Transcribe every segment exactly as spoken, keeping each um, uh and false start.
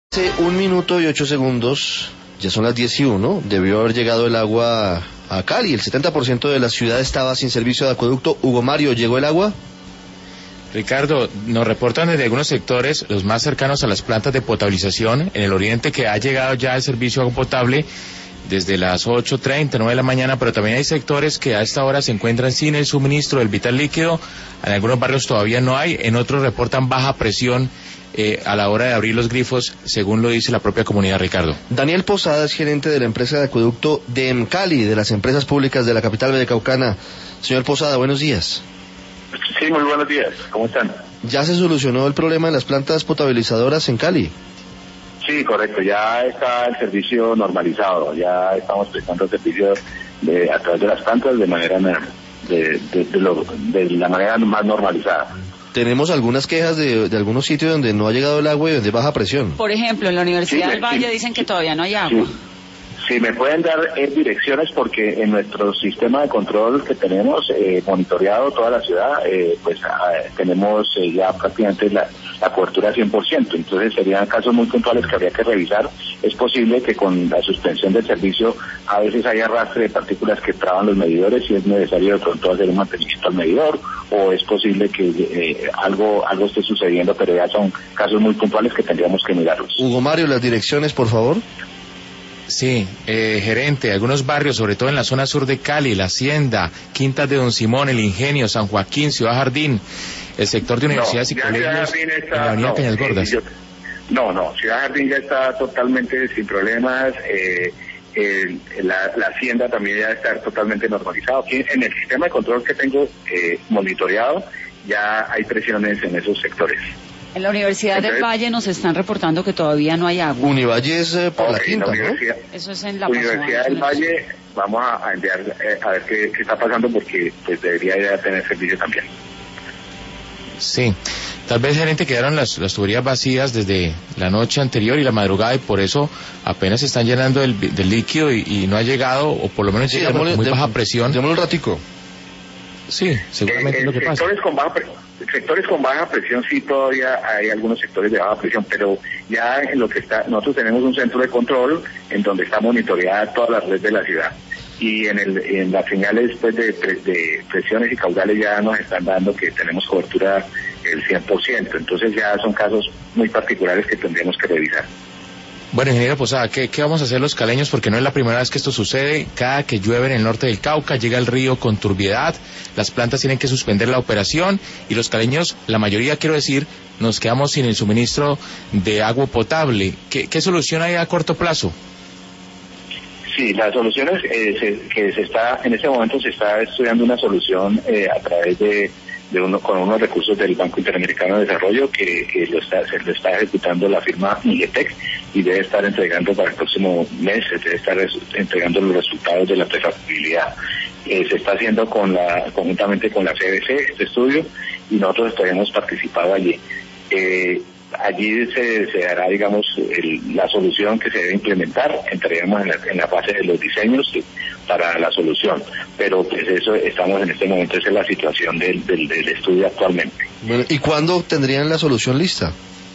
Hace un minuto y ocho segundos, ya son las diez y uno, debió haber llegado el agua a Cali. El setenta por ciento de la ciudad estaba sin servicio de acueducto. Hugo Mario, ¿llegó el agua? Ricardo, nos reportan desde algunos sectores, los más cercanos a las plantas de potabilización, en el oriente, que ha llegado ya el servicio de agua potable desde las ocho treinta, nueve de la mañana, pero también hay sectores que a esta hora se encuentran sin el suministro del vital líquido. En algunos barrios todavía no hay, en otros reportan baja presión eh, a la hora de abrir los grifos, según lo dice la propia comunidad, Ricardo. Daniel Posada es gerente de la empresa de acueducto de EMCALI, de las empresas públicas de la capital vallecaucana. Señor Posada, buenos días. Sí, muy buenos días, ¿cómo están? ¿Ya se solucionó el problema de las plantas potabilizadoras en Cali? Sí, correcto, ya está el servicio normalizado, ya estamos prestando servicio de, a través de las plantas de manera de, de, de, lo, de la manera más normalizada. Tenemos algunas quejas de, de algunos sitios donde no ha llegado el agua y donde hay baja presión. Por ejemplo, en la Universidad sí, del Valle sí, dicen que todavía no hay agua. Sí. Si me pueden dar eh, direcciones, porque en nuestro sistema de control que tenemos eh, monitoreado toda la ciudad, eh, pues eh, tenemos eh, ya prácticamente la, la cobertura cien por ciento. Entonces serían casos muy puntuales que habría que revisar. Es posible que con la suspensión del servicio a veces haya arrastre de partículas que traban los medidores, si es necesario de pronto hacer un mantenimiento al medidor, o es posible que eh, algo algo esté sucediendo, pero ya son casos muy puntuales que tendríamos que mirarlos. Hugo Mario, las direcciones, por favor. Sí, eh, gerente, algunos barrios, sobre todo en la zona sur de Cali, La Hacienda, Quintas de Don Simón, El Ingenio, San Joaquín, Ciudad Jardín, el sector de universidades no, y colegios, está, en la avenida no, Cañas Gordas. Yo, no, no, Ciudad Jardín ya está totalmente sin problemas, eh, eh, la, la Hacienda también ya está totalmente normalizado. Aquí en el sistema de control que tengo eh, monitoreado, ya hay presiones en esos sectores. En la Universidad Entonces, del Valle nos están reportando que todavía no hay agua. Univalle es eh, por okay, la quinta, la ¿no? Eso es en la Universidad del pasada, Valle, vamos a, a enviar eh, a ver qué, qué está pasando, porque pues debería ya tener servicio también. Sí, tal vez, gerente, quedaron las, las tuberías vacías desde la noche anterior y la madrugada, y por eso apenas se están llenando del, del líquido y, y no ha llegado, o por lo menos sí, llega con muy baja presión. Démosle un ratico. Sí, seguramente eh, es lo que sectores pasa. Con baja pre sectores con baja presión, sí, todavía hay algunos sectores de baja presión, pero ya en lo que está, nosotros tenemos un centro de control en donde está monitoreada toda la red de la ciudad, y en, el, en las señales pues, de, de presiones y caudales ya nos están dando que tenemos cobertura el cien por ciento, entonces ya son casos muy particulares que tendríamos que revisar. Bueno, ingeniero Posada, ¿qué, ¿qué vamos a hacer los caleños? Porque no es la primera vez que esto sucede. Cada que llueve en el norte del Cauca, llega el río con turbiedad, las plantas tienen que suspender la operación y los caleños, la mayoría quiero decir, nos quedamos sin el suministro de agua potable. ¿Qué, qué solución hay a corto plazo? Sí, la solución es eh, se, que se está, en este momento se está estudiando una solución eh, a través de de uno con unos recursos del Banco Interamericano de Desarrollo que, que lo está, se lo está ejecutando la firma Migetec, y debe estar entregando para el próximo mes, debe estar entregando los resultados de la prefactibilidad. Eh, se está haciendo con la conjuntamente con la C B C este estudio, y nosotros hemos participado allí. Eh, allí se, se hará, digamos, el, la solución que se debe implementar. Entraremos en la, en la fase de los diseños para la solución, pero pues eso estamos en este momento, esa es la situación del, del, del estudio actualmente. Bueno, ¿y cuándo tendrían la solución lista?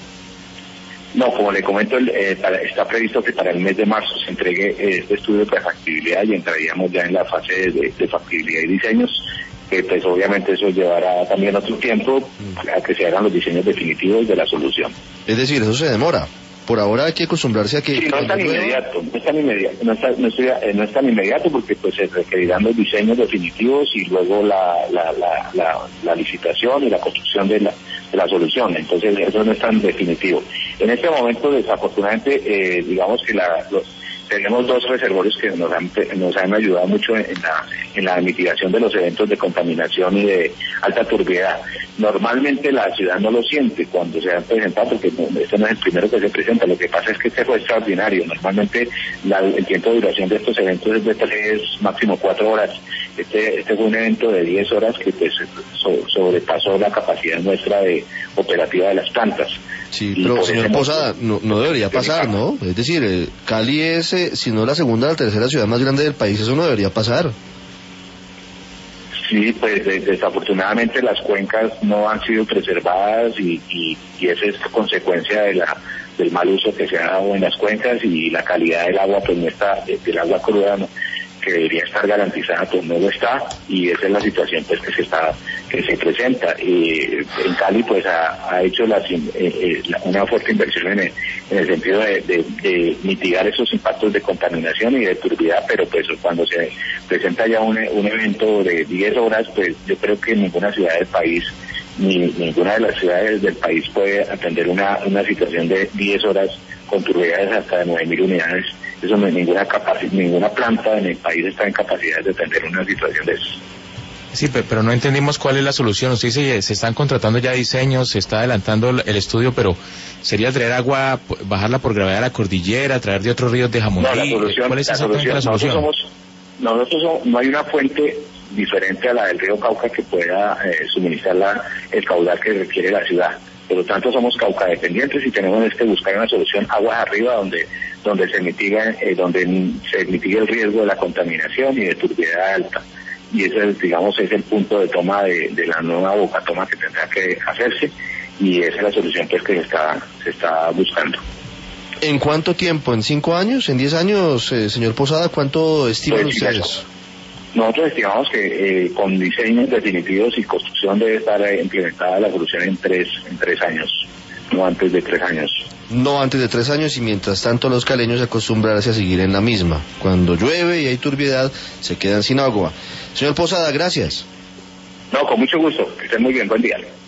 No, como le comento, eh, para, está previsto que para el mes de marzo se entregue eh, este estudio de factibilidad y entraríamos ya en la fase de, de factibilidad y diseños, que pues obviamente eso llevará también otro tiempo a que se hagan los diseños definitivos de la solución. Es decir, eso se demora. Por ahora hay que acostumbrarse a que... Sí, no es tan inmediato, no es tan inmediato, no, está, no, estoy, no es tan inmediato porque pues se requerirán los diseños definitivos y luego la, la, la, la, la licitación y la construcción de la, de la solución, entonces eso no es tan definitivo. En este momento, desafortunadamente, eh, digamos que la, los, tenemos dos reservorios que nos han, nos han ayudado mucho en la, en la mitigación de los eventos de contaminación y de alta turbiedad. Normalmente la ciudad no lo siente cuando se han presentado, porque no, este no es el primero que se presenta. Lo que pasa es que este fue extraordinario. Normalmente la, el tiempo de duración de estos eventos es de tres, máximo cuatro horas. Este, este fue un evento de diez horas que pues so, sobrepasó la capacidad nuestra de operativa de las plantas. Sí, pero señor Posada, no, no debería pasar, ¿no? Es decir, eh, Cali es, eh, si no la segunda o la tercera ciudad más grande del país, eso no debería pasar. Sí, pues de, desafortunadamente las cuencas no han sido preservadas y, y, y esa es consecuencia de la del mal uso que se ha dado en las cuencas, y la calidad del agua pues no está, del agua cruda no, que debería estar garantizada pues no lo está, y esa es la situación pues que se está que se presenta. Eh, en Cali pues ha, ha hecho las, eh, eh, una fuerte inversión en el, en el sentido de, de, de mitigar esos impactos de contaminación y de turbidez, pero pues cuando se presenta ya un, un evento de diez horas, pues yo creo que ninguna ciudad del país ni ninguna de las ciudades del país puede atender una, una situación de diez horas con turbidez hasta de nueve mil unidades. Eso no es ninguna capacidad, ninguna planta en el país está en capacidad de atender una situación de eso. Sí, pero no entendimos cuál es la solución. Usted dice que se están contratando ya diseños, se está adelantando el estudio, pero ¿sería traer agua, bajarla por gravedad a la cordillera, traer de otros ríos de Jamundí? No, la solución, ¿Cuál es la exactamente solución, la solución? Nosotros, somos, nosotros somos, no hay una fuente diferente a la del río Cauca que pueda eh, suministrar la, el caudal que requiere la ciudad. Por lo tanto, somos Cauca dependientes y tenemos que buscar una solución aguas arriba donde donde se mitiga eh, donde se mitigue el riesgo de la contaminación y de turbidez alta. Y ese, digamos, es el punto de toma de, de la nueva boca toma que tendrá que hacerse, y esa es la solución pues que se está se está buscando. ¿En cuánto tiempo? ¿En cinco años? ¿En diez años, eh, señor Posada? ¿Cuánto estiman Pues, ustedes? Eso. Nosotros estimamos que eh, con diseños definitivos y construcción debe estar eh, implementada la solución en tres en tres años, no antes de tres años. No antes de tres años, y mientras tanto los caleños acostumbrarse a seguir en la misma. Cuando llueve y hay turbiedad, se quedan sin agua. Señor Posada, gracias. No, con mucho gusto. Que estén muy bien. Buen día.